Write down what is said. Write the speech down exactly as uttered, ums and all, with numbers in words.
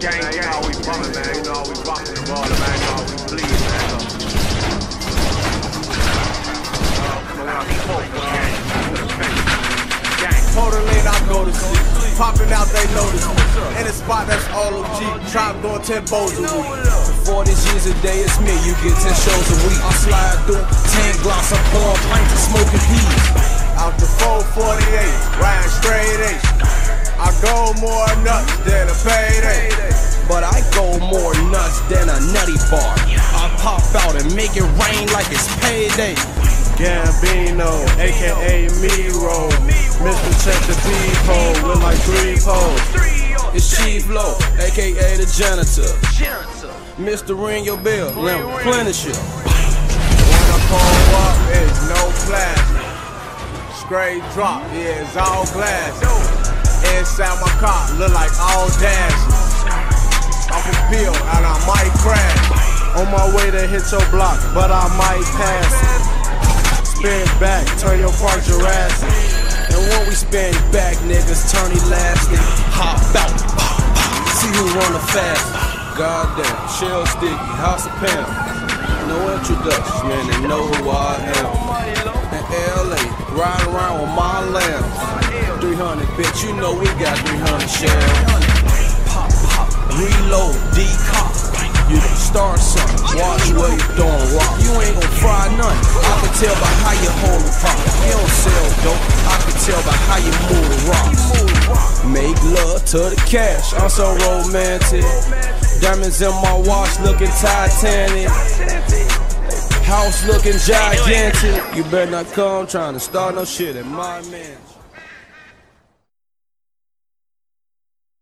Gang, gang, you know how we bumming, man. You know how we rockin' the baller, man. You know how we bleed, man. Total lane, I go to sleep. Popping out, they notice me. In a spot that's all O G. Trap doing ten bows a week. For forty G's a day, it's me. You get ten shows a week. I slide through ten glocks, I'm pouring pints and smoking peas. Out the four forty-eight, riding straight eight. I go more nuts than a payday. But I go more nuts than a nutty bar. I pop out and make it rain like it's payday. Gambino, aka Miro, Mister Check the Depot with like three poles. It's Chief Low, aka the janitor. Mister Ring your bell, replenish it. When I pull up, it's no plastic. Straight drop, yeah, it's all glass. Inside my car, look like all dashes. Off a pill and I might crash. On my way to hit your block, but I might pass it. Spin back, turn your car Jurassic. And when we spin back, niggas turn elastic. Hop out, see who run the fast. Goddamn, shell sticky, house of Pam. No introduction, man, they know who I am. In L A, riding around with my lambs. three hundred, bitch, you know we got three hundred shells. Pop, pop, reload, decop. You done start something, watch what you doing, rock. You ain't gon' fry none. I can tell by how you hold the pop. You don't sell dope, I can tell by how you move the rocks. Make love to the cash, I'm so romantic. Diamonds in my watch looking Titanic. House looking gigantic. You better not come trying to start no shit at my man.